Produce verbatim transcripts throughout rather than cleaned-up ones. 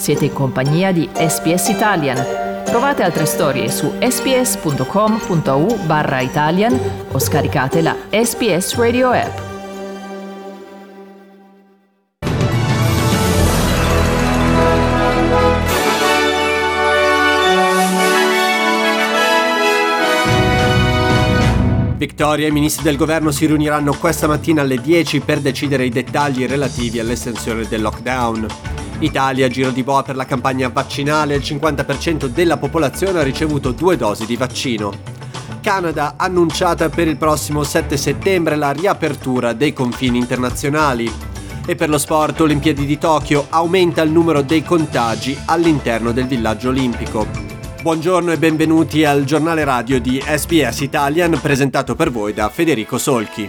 Siete in compagnia di S B S Italian. Trovate altre storie su sbs.com.au barra Italian o scaricate la S B S Radio app. Victoria e i ministri del governo si riuniranno questa mattina alle dieci per decidere i dettagli relativi all'estensione del lockdown. Italia, giro di boa per la campagna vaccinale, il cinquanta per cento della popolazione ha ricevuto due dosi di vaccino. Canada, annunciata per il prossimo sette settembre la riapertura dei confini internazionali. E per lo sport, Olimpiadi di Tokyo, aumenta il numero dei contagi all'interno del villaggio olimpico. Buongiorno e benvenuti al giornale radio di S B S Italian, presentato per voi da Federico Solchi.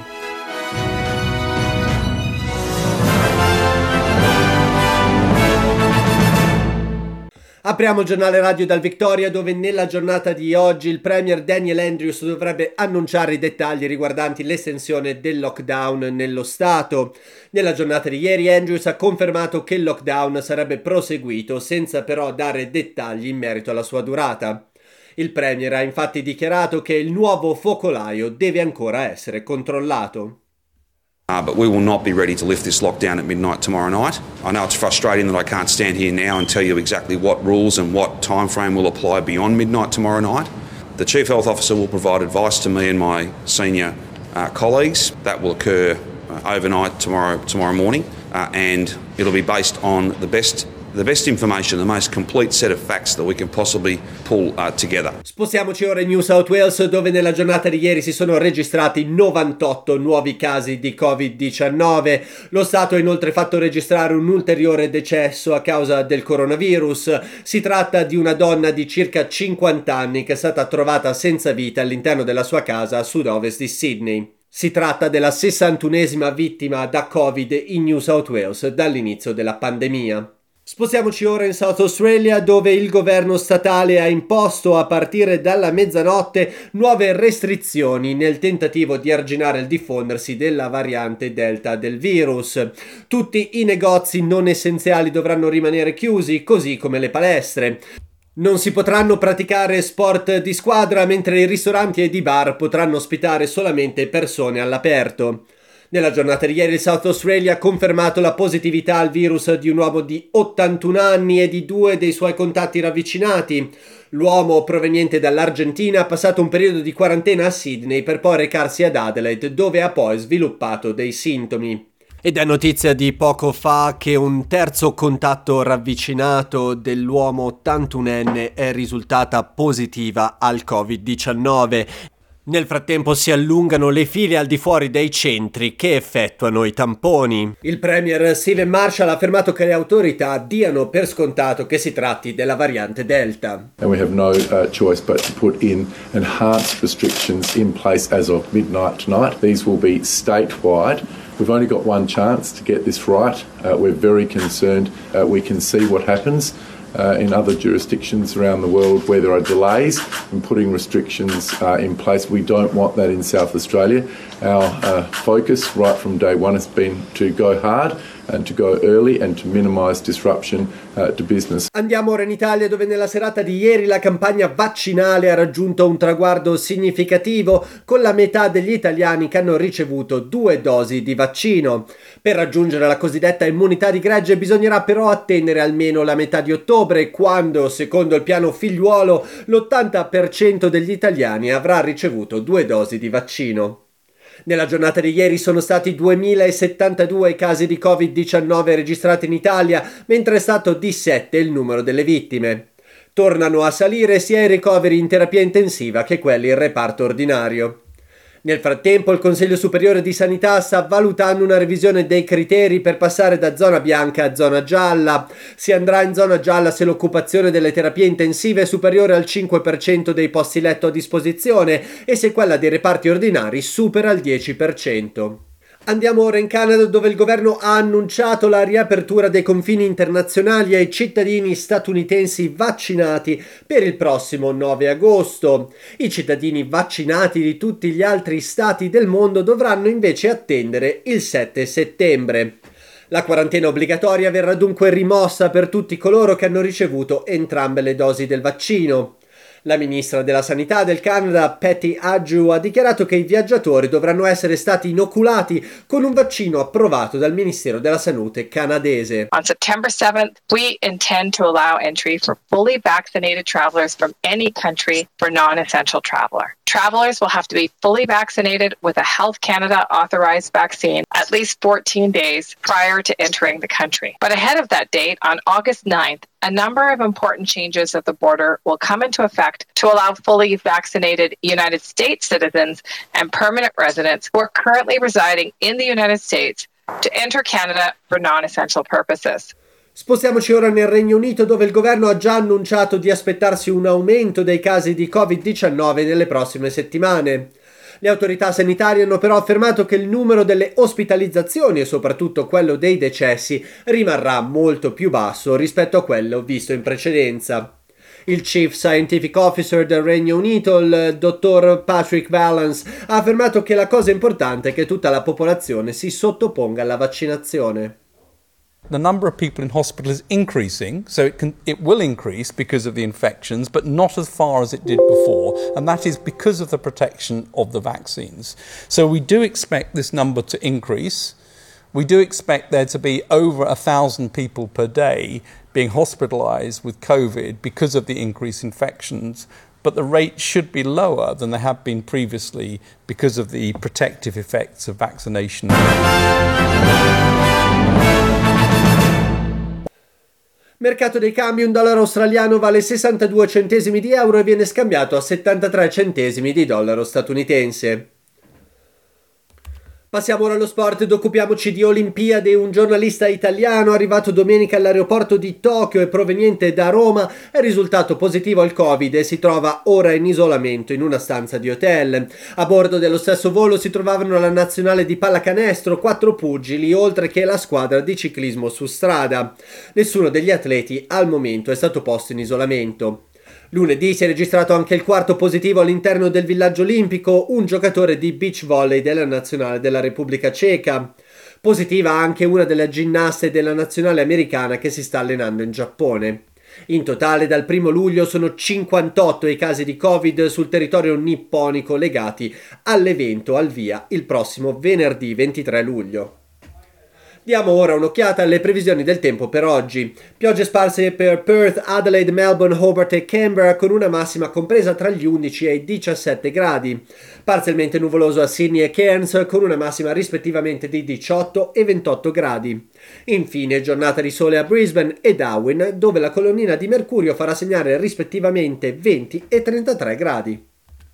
Apriamo il giornale radio dal Victoria, dove nella giornata di oggi il premier Daniel Andrews dovrebbe annunciare i dettagli riguardanti l'estensione del lockdown nello Stato. Nella giornata di ieri Andrews ha confermato che il lockdown sarebbe proseguito, senza però dare dettagli in merito alla sua durata. Il premier ha infatti dichiarato che il nuovo focolaio deve ancora essere controllato. Uh, but we will not be ready to lift this lockdown at midnight tomorrow night. I know it's frustrating that I can't stand here now and tell you exactly what rules and what time frame will apply beyond midnight tomorrow night. The Chief Health Officer will provide advice to me and my senior uh, colleagues. That will occur uh, overnight tomorrow tomorrow morning, uh, and it'll be based on the best the best information, the most complete set of facts that we can possibly pull uh, together. Spostiamoci ora in New South Wales, dove nella giornata di ieri si sono registrati novantotto nuovi casi di covid diciannove. Lo Stato ha inoltre fatto registrare un ulteriore decesso a causa del coronavirus. Si tratta di una donna di circa cinquanta anni che è stata trovata senza vita all'interno della sua casa a sud-ovest di Sydney. Si tratta della sessantunesima vittima da Covid in New South Wales dall'inizio della pandemia. Spostiamoci ora in South Australia, dove il governo statale ha imposto a partire dalla mezzanotte nuove restrizioni nel tentativo di arginare il diffondersi della variante Delta del virus. Tutti i negozi non essenziali dovranno rimanere chiusi, così come le palestre. Non si potranno praticare sport di squadra, mentre i ristoranti ed i bar potranno ospitare solamente persone all'aperto. Nella giornata di ieri il South Australia ha confermato la positività al virus di un uomo di ottantuno anni e di due dei suoi contatti ravvicinati. L'uomo, proveniente dall'Argentina, ha passato un periodo di quarantena a Sydney per poi recarsi ad Adelaide, dove ha poi sviluppato dei sintomi. Ed è notizia di poco fa che un terzo contatto ravvicinato dell'uomo ottantunenne è risultata positiva al covid diciannove. Nel frattempo si allungano le file al di fuori dei centri che effettuano i tamponi. Il premier Stephen Marshall ha affermato che le autorità diano per scontato che si tratti della variante Delta. And we have no uh, choice but to put in enhanced restrictions in place as of midnight tonight. These will be statewide. We've only got one chance to get this right. Uh, we're very concerned. Uh, we can see what happens Uh, in other jurisdictions around the world where there are delays in putting restrictions uh, in place. We don't want that in South Australia. Our uh, focus right from day one has been to go hard and to go early and to minimize disruption uh, to business. Andiamo ora in Italia, dove nella serata di ieri la campagna vaccinale ha raggiunto un traguardo significativo, con la metà degli italiani che hanno ricevuto due dosi di vaccino. Per raggiungere la cosiddetta immunità di gregge bisognerà però attendere almeno la metà di ottobre, quando, secondo il piano Figliuolo, l'ottanta per cento degli italiani avrà ricevuto due dosi di vaccino. Nella giornata di ieri sono stati duemilasettantadue casi di covid diciannove registrati in Italia, mentre è stato di sette il numero delle vittime. Tornano a salire sia i ricoveri in terapia intensiva che quelli in reparto ordinario. Nel frattempo il Consiglio Superiore di Sanità sta valutando una revisione dei criteri per passare da zona bianca a zona gialla. Si andrà in zona gialla se l'occupazione delle terapie intensive è superiore al cinque per cento dei posti letto a disposizione e se quella dei reparti ordinari supera il dieci per cento. Andiamo ora in Canada, dove il governo ha annunciato la riapertura dei confini internazionali ai cittadini statunitensi vaccinati per il prossimo nove agosto. I cittadini vaccinati di tutti gli altri stati del mondo dovranno invece attendere il sette settembre. La quarantena obbligatoria verrà dunque rimossa per tutti coloro che hanno ricevuto entrambe le dosi del vaccino. La ministra della Sanità del Canada, Patty Ajou, ha dichiarato che i viaggiatori dovranno essere stati inoculati con un vaccino approvato dal Ministero della Salute canadese. On September seventh, we intend to allow entry for fully vaccinated travelers from any country for non-essential traveler. Travelers will have to be fully vaccinated with a Health Canada authorized vaccine at least fourteen days prior to entering the country. But ahead of that date, on August ninth, a number of important changes at the border will come into effect to allow fully vaccinated United States citizens and permanent residents who are currently residing in the United States to enter Canada for non-essential purposes. Spostiamoci ora nel Regno Unito, dove il governo ha già annunciato di aspettarsi un aumento dei casi di covid diciannove nelle prossime settimane. Le autorità sanitarie hanno però affermato che il numero delle ospitalizzazioni e soprattutto quello dei decessi rimarrà molto più basso rispetto a quello visto in precedenza. Il Chief Scientific Officer del Regno Unito, il dottor Patrick Vallance, ha affermato che la cosa importante è che tutta la popolazione si sottoponga alla vaccinazione. The number of people in hospital is increasing, so it can it will increase because of the infections, but not as far as it did before, and that is because of the protection of the vaccines. So we do expect this number to increase. We do expect there to be over a thousand people per day being hospitalized with COVID because of the increased infections, but the rate should be lower than they have been previously because of the protective effects of vaccination. Mercato dei cambi: un dollaro australiano vale sessantadue centesimi di euro e viene scambiato a settantatré centesimi di dollaro statunitense. Passiamo ora allo sport ed occupiamoci di Olimpiadi. Un giornalista italiano arrivato domenica all'aeroporto di Tokyo e proveniente da Roma è risultato positivo al Covid e si trova ora in isolamento in una stanza di hotel. A bordo dello stesso volo si trovavano la nazionale di pallacanestro, quattro pugili, oltre che la squadra di ciclismo su strada. Nessuno degli atleti al momento è stato posto in isolamento. Lunedì si è registrato anche il quarto positivo all'interno del villaggio olimpico, un giocatore di beach volley della nazionale della Repubblica Ceca. Positiva anche una delle ginnaste della nazionale americana che si sta allenando in Giappone. In totale dal primo luglio sono cinquantotto i casi di Covid sul territorio nipponico legati all'evento al via il prossimo venerdì ventitré luglio. Diamo ora un'occhiata alle previsioni del tempo per oggi. Piogge sparse per Perth, Adelaide, Melbourne, Hobart e Canberra con una massima compresa tra gli undici e i diciassette gradi. Parzialmente nuvoloso a Sydney e Cairns con una massima rispettivamente di diciotto e ventotto gradi. Infine giornata di sole a Brisbane e Darwin, dove la colonnina di mercurio farà segnare rispettivamente venti e trentatré gradi.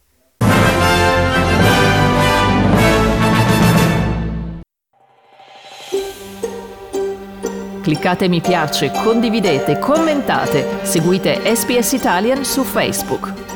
Cliccate mi piace, condividete, commentate, seguite S B S Italian su Facebook.